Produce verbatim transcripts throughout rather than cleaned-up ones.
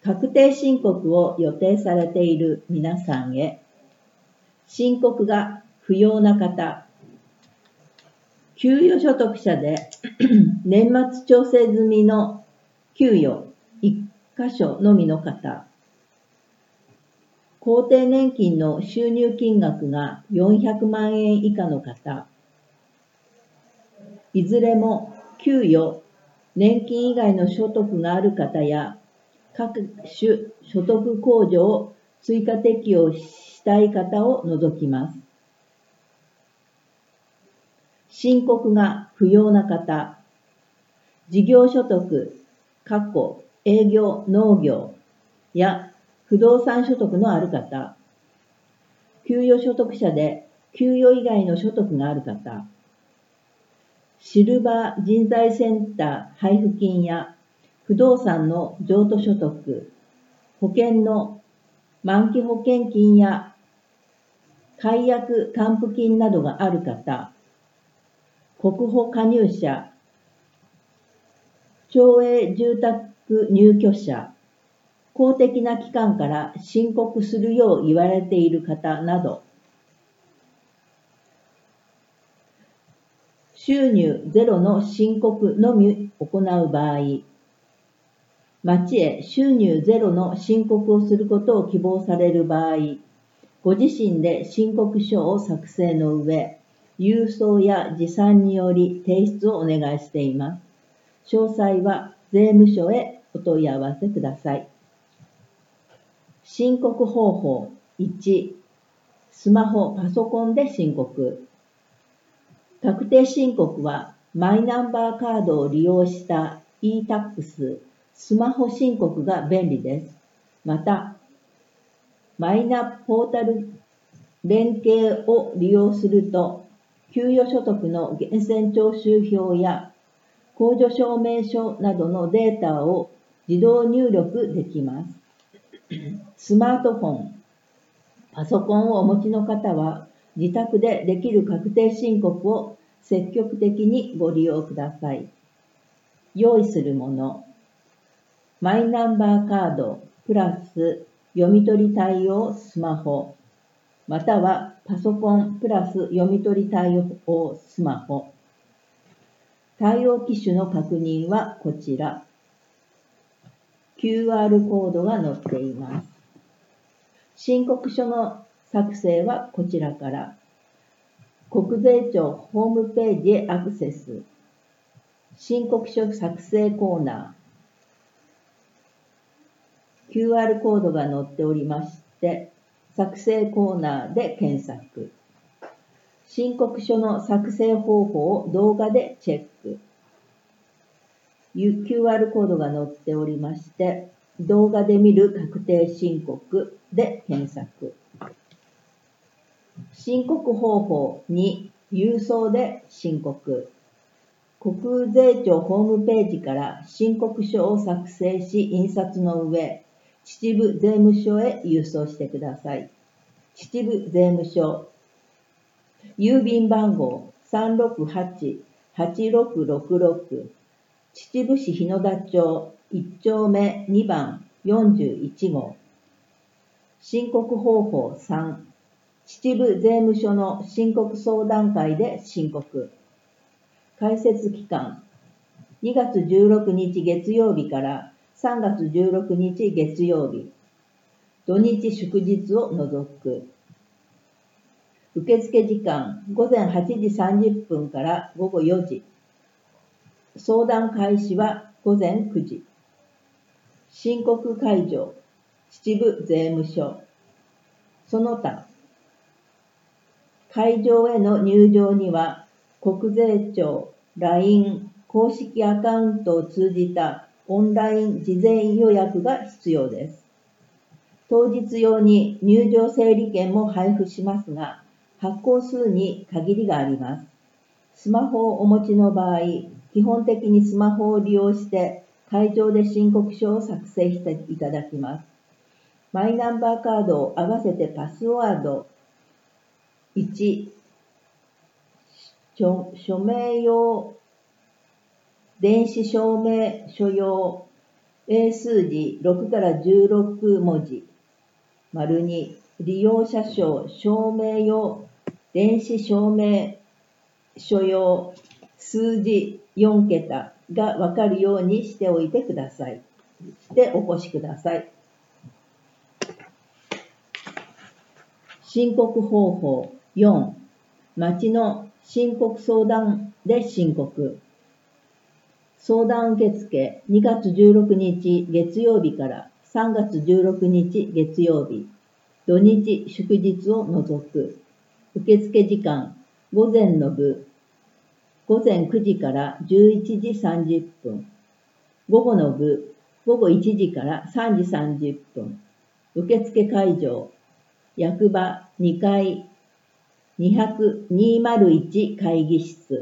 確定申告を予定されている皆さんへ、申告が不要な方、給与所得者で年末調整済みの給与いっ箇所のみの方、厚生年金の収入金額がよんひゃくまんえん以下の方、いずれも給与、年金以外の所得がある方や、各種所得控除を追加適用したい方を除きます。申告が不要な方、事業所得、過去営業農業や不動産所得のある方、給与所得者で給与以外の所得がある方、シルバー人材センター配布金や不動産の譲渡所得、保険の満期保険金や解約還付金などがある方、国保加入者、町営住宅入居者、公的な機関から申告するよう言われている方など、収入ゼロの申告のみ行う場合、町へ収入ゼロの申告をすることを希望される場合、ご自身で申告書を作成の上、郵送や持参により提出をお願いしています。詳細は税務署へお問い合わせください。申告方法いち、スマホ・パソコンで申告。確定申告はマイナンバーカードを利用した e-タックス、スマホ申告が便利です。また、マイナポータル連携を利用すると、給与所得の源泉徴収票や控除証明書などのデータを自動入力できます。スマートフォン、パソコンをお持ちの方は、自宅でできる確定申告を積極的にご利用ください。用意するもの、マイナンバーカードプラス読み取り対応スマホ、またはパソコンプラス読み取り対応スマホ。対応機種の確認はこちら。キューアール コードが載っています。申告書の作成はこちらから。国税庁ホームページへアクセス。申告書作成コーナー。キューアール コードが載っておりまして、作成コーナーで検索。申告書の作成方法を動画でチェック。キューアール コードが載っておりまして、動画で見る確定申告で検索。申告方法に、郵送で申告。国税庁ホームページから申告書を作成し印刷の上、秩父税務署へ郵送してください。秩父税務署、郵便番号 さんろくはち はちろくろくろく、秩父市日野田町いち丁目にばんよんじゅういち号。申告方法さん、秩父税務署の申告相談会で申告。開設期間、にがつじゅうろくにち月曜日からさんがつじゅうろくにち月曜日。土日祝日を除く。受付時間、ごぜんはちじさんじゅっぷんからごごよじ。相談開始はごぜんくじ。申告会場、秩父税務署。その他、会場への入場には、国税庁 ライン 公式アカウントを通じたオンライン事前予約が必要です。当日用に入場整理券も配布しますが、発行数に限りがあります。スマホをお持ちの場合、基本的にスマホを利用して会場で申告書を作成していただきます。マイナンバーカードを合わせてパスワードいち、署、署名用、電子証明書用、 英数字ろくからじゅうろく文字。丸に、利用者証証明用電子証明書用数字よんけたがわかるようにしておいてください。してお越しください。申告方法よん、町の申告相談で申告。相談受付にがつじゅうろくにち月曜日からさんがつじゅうろくにち月曜日、土日祝日を除く。受付時間、午前の部、午前くじからじゅういちじさんじゅっぷん。午後の部、午後いちじからさんじさんじゅっぷん。受付会場、役場にかいにまるいち会議室。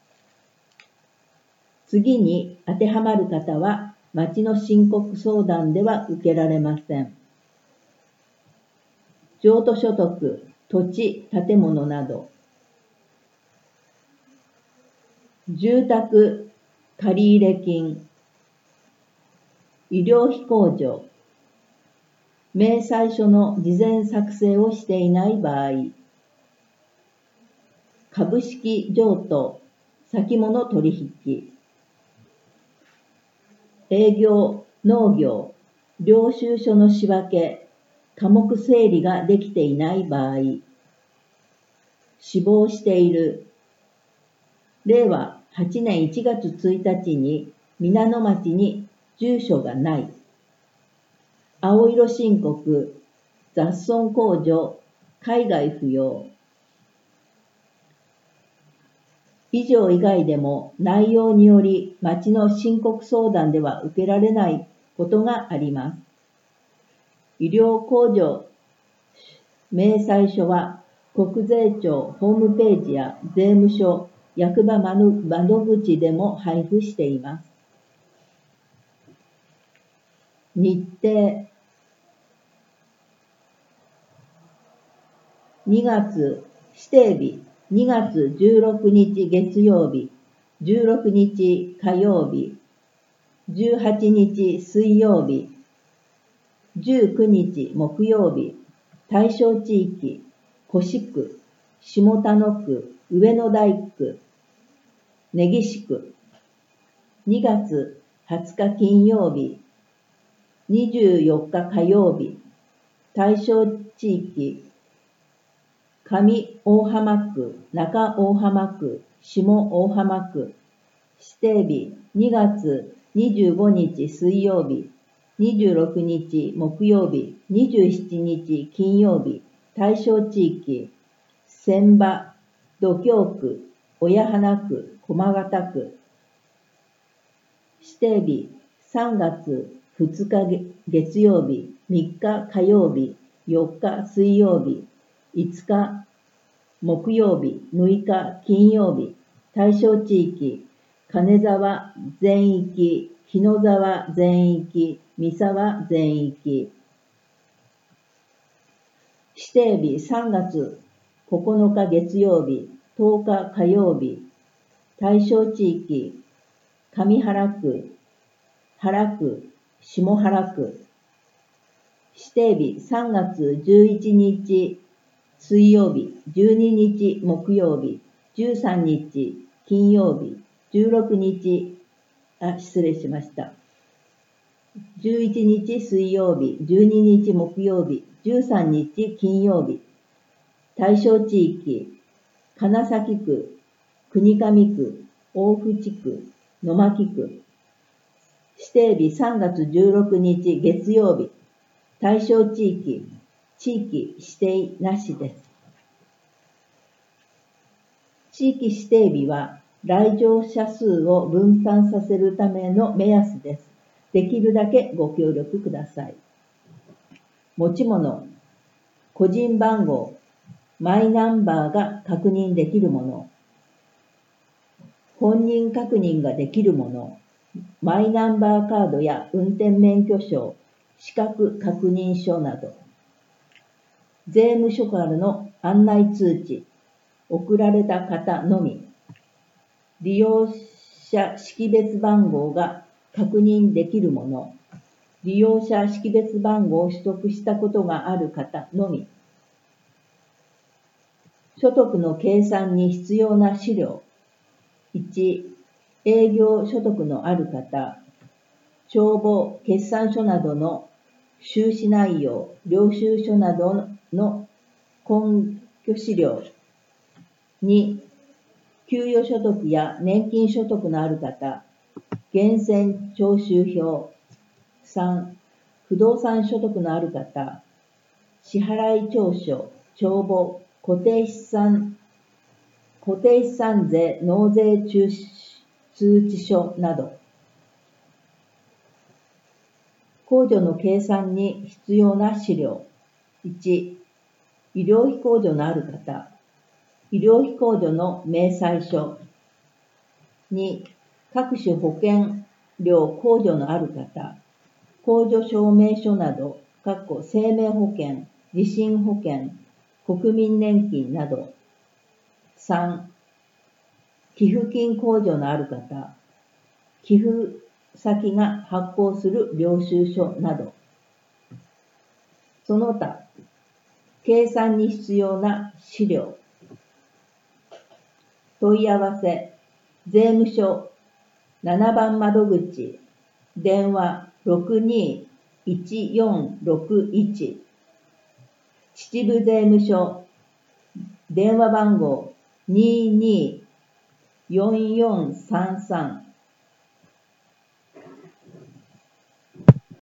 次に当てはまる方は、町の申告相談では受けられません。譲渡所得、土地、建物など。住宅借入金、医療費控除、明細書の事前作成をしていない場合、株式譲渡、先物取引、営業、農業、領収書の仕分け、科目整理ができていない場合、死亡している、れいわはちねんいちがつついたちに皆野町に住所がない、青色申告、雑損控除、海外扶養。以上以外でも内容により町の申告相談では受けられないことがあります。医療控除明細書は国税庁ホームページや税務署、役場窓口でも配布しています。日程にがつ指定日にがつじゅうろくにち月曜日、じゅうろくにち火曜日、じゅうはちにち水曜日、じゅうくにち木曜日。対象地域、越区、下田野区、上野台区、根岸区。にがつはつか金曜日、にじゅうよっか火曜日。対象地域、上大浜区、中大浜区、下大浜区。指定日、にがつにじゅうごにち水曜日、にじゅうろくにち木曜日、にじゅうしちにち金曜日。対象地域、船場、土京区、親花区、駒形区。指定日、さんがつふつか月曜日、みっか火曜日、よっか水曜日、いつか木曜日、むいか金曜日。対象地域、金沢全域、日野沢全域、三沢全域。指定日、さんがつここのか月曜日、とおか火曜日。対象地域、上原区、原区、下原区。指定日、さんがつじゅういちにち水曜日、じゅうににち木曜日、じゅうさんにち金曜日、じゅうろくにち、あ、失礼しました。じゅういちにち水曜日、じゅうににち木曜日、じゅうさんにち金曜日。対象地域、金崎区、国上区、大淵区、野巻区。指定日、さんがつじゅうろくにち月曜日。対象地域、地域指定なしです。地域指定日は来場者数を分散させるための目安です。できるだけご協力ください。持ち物、個人番号、マイナンバーが確認できるもの、本人確認ができるもの、マイナンバーカードや運転免許証、資格確認書など。税務署からの案内通知、送られた方のみ。利用者識別番号が確認できるもの。 利用者識別番号を取得したことがある方のみ。所得の計算に必要な資料。いち、営業所得のある方、帳簿、決算書などの収支内容、領収書などの根拠資料。に、給与所得や年金所得のある方、源泉徴収票。さん、不動産所得のある方、支払調書、帳簿、固定資産、固定資産税納税通知書など。控除の計算に必要な資料。いち、医療費控除のある方、医療費控除の明細書。に、各種保険料控除のある方、控除証明書など、生命保険、地震保険、国民年金など。さん、寄付金控除のある方、寄付先が発行する領収書など。その他、計算に必要な資料。問い合わせ、税務署ななばん窓口、電話 ろくにーいちよんろくいち、秩父税務署、電話番号 にーにーよんよんさんさん